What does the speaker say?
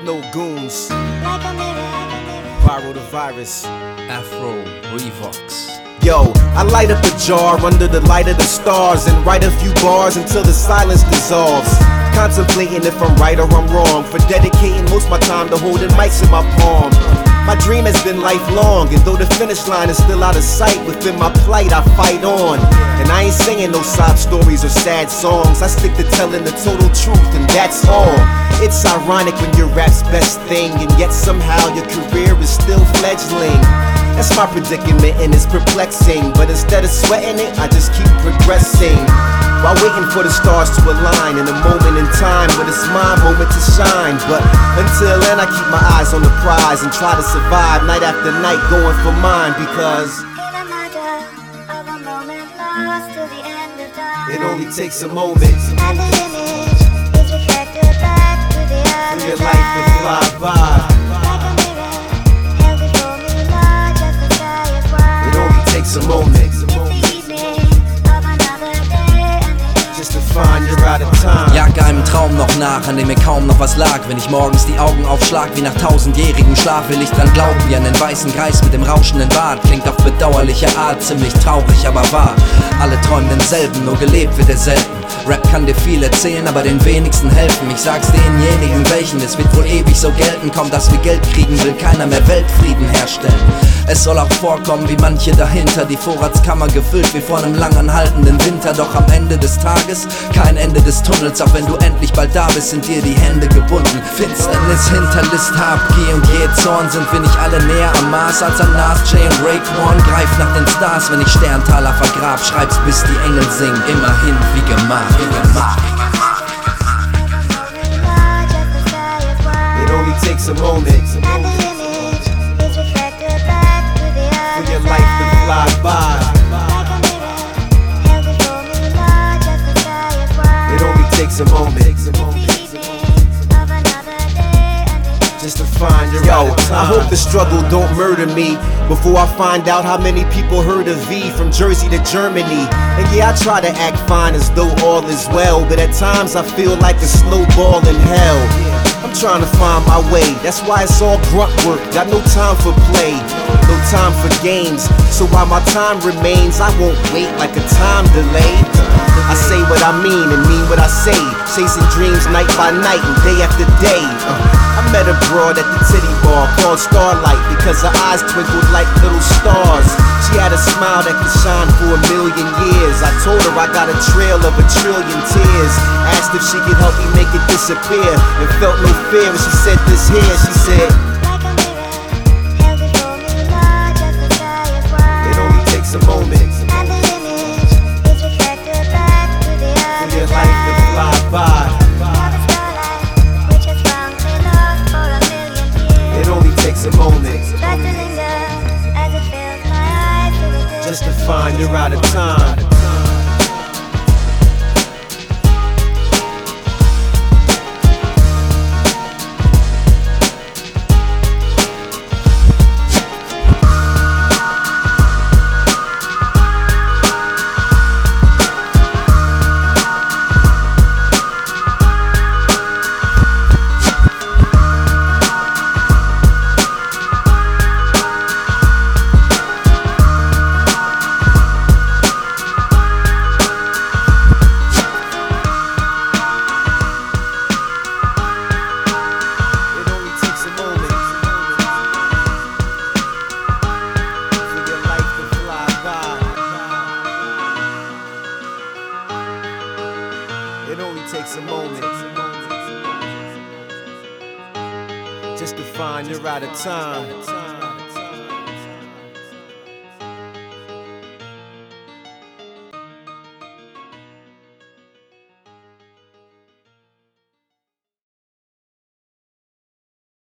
Snow Goons, like a mirror, Viral the Virus, Afro Revox. Yo, I light up a jar under the light of the stars and write a few bars until the silence dissolves. Contemplating if I'm right or I'm wrong, for dedicating most of my time to holding mics in my palm. My dream has been lifelong, and though the finish line is still out of sight, within my plight I fight on. And I ain't singing no sob stories or sad songs, I stick to telling the total truth, and that's all. It's ironic when your rap's best thing, and yet somehow your career is still fledgling. That's my predicament and it's perplexing, but instead of sweating it, I just keep progressing. While waiting for the stars to align in a moment in time when it's my moment to shine. But until then I keep my eyes on the prize and try to survive night after night going for mine, because in a matter of a moment lost to the end of time. it only takes a moment And the image is reflected back to the for other your life to fly by. like a mirror held before me, large as the sky is wide. It only takes a moment The evening of another day and the just to find you're out of time. Jag einem Traum noch nach, an dem mir kaum noch was lag. Wenn ich morgens die Augen aufschlag, wie nach 1000-jährigem Schlaf, will ich dran glauben, wie an den weißen Greis mit dem rauschenden Bart. Klingt auf bedauerliche Art ziemlich traurig, aber wahr. Alle träumen denselben, nur gelebt wird er selten. Rap kann dir viel erzählen, aber den wenigsten helfen. Ich sag's denjenigen, welchen es wird wohl ewig so gelten. Kaum dass wir Geld kriegen, will keiner mehr Weltfrieden herstellen. Es soll auch vorkommen, wie manche dahinter, die Vorratskammer gefüllt wie vor einem langanhaltenden Winter. Doch am Ende des Tages kein Ende des Tunnels. Auch wenn du endlich bald da bist, sind dir die Hände gebunden. Finsternis hinterlässt Habgier und Jähzorn. Sind wir nicht alle näher am Mars als an Nas, Jay und Raekwon? Greif nach den Stars, wenn ich Sterntaler vergrab. Schreib's bis die Engel singen, immerhin wie gemacht. large as the sky is wide. It only takes a moment And the image is reflected back to the for other your life to fly by. like a mirror held before me, large as the sky is wide. It only takes a moment Of another day and the just to find your out of time. I hope the struggle don't murder me before I find out how many people heard of V from Jersey to Germany. And yeah, I try to act fine as though all is well, but at times I feel like a snowball in hell. I'm trying to find my way, that's why it's all grunt work. Got no time for play, no time for games. So while my time remains, I won't wait like a time delay. I say what I mean and mean what I say, chasing dreams night by night and day after day. I met a broad at the titty bar called Starlight because her eyes twinkled like little stars. She had a smile that could shine for 1,000,000 years. I told her I got a trail of 1,000,000,000,000 tears. Asked if she could help me make it disappear, and felt no fear when she said this here. She said, like a mirror held before me, large as the sky is wide. it only takes a moment And the image is reflected back to the for other your life to fly by. Now the starlight, which has found me lost for 1,000,000 years, It only takes a moment tries to linger as it fills my eyes to the distance. just to find you're out of time. It only takes a moment for your life to fly by. It only takes a moment just to find you're out of time.